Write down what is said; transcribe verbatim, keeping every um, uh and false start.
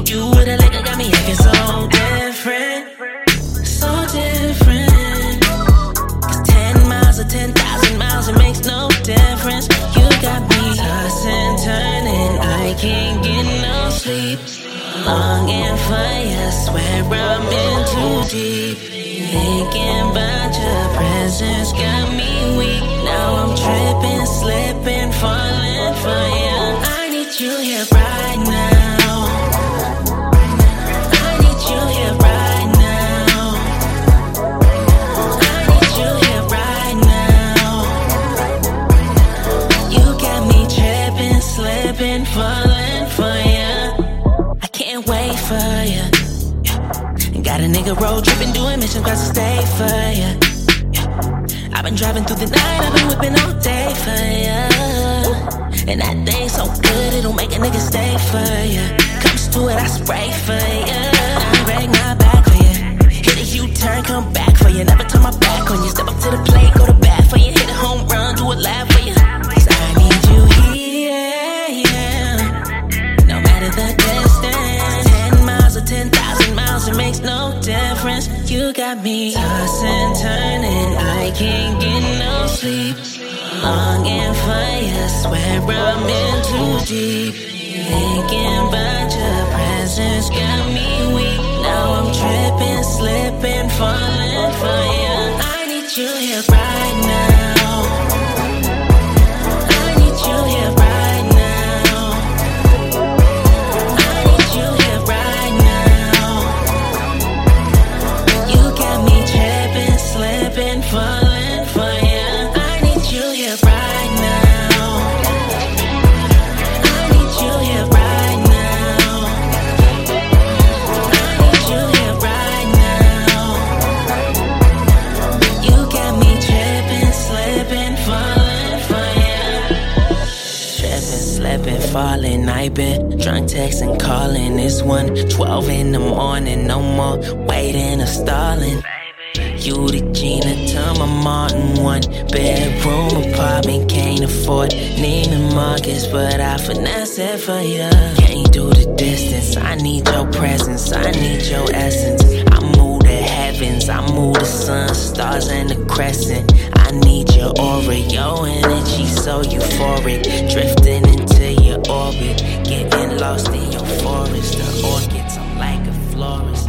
You with a liquor got me acting so different, so different. Cause ten miles or ten thousand miles, it makes no difference. You got me tossing, turning, I can't get no sleep. Longing for you, swear I'm in too deep. Thinking about your presence got me weak. Now I'm tripping, slipping, falling for you. I need you here right now. I need you here right now. I need you here right now. You got me tripping, slipping, falling for you. I can't wait for you. Got a nigga road tripping, doing mission across the state for ya. I've been driving through the night, I've been whipping all day for ya. And that thing so good, it'll make a nigga stay for ya. Comes to it, I spray for ya. I break my back for ya. Hit a U-turn, come back for ya. Never turn my back on you. Step up to the plate, go to bat for ya. Hit a home run, do a lap for ya. Cause I need you here, yeah. No matter the distance, ten miles or ten thousand miles, it makes no difference. You got me tossing, turning, I can't get no sleep. Longing for you, swear I'm in too deep. Thinking about your presence got me weak. Now I'm tripping, slipping, falling for you. I need you here right now. I need you here right now. I need you here right now. You got me tripping, slipping, falling for you. I need you here right now. I need you here right now. I need you here right now. You got me tripping, slipping, falling for you. Tripping, slipping, falling. I been drunk, texting, calling. It's one twelve in the morning. No more waiting or stalling. You the Gina to my Martin. One bedroom apartment, can't afford Neiman Marcus, but I finesse it for ya. Can't do the distance, I need your presence, I need your essence. I move the heavens, I move the sun, stars and the crescent. I need your aura, your energy so euphoric. Drifting into your orbit, getting lost in your forest. The orchids, I'm like a florist.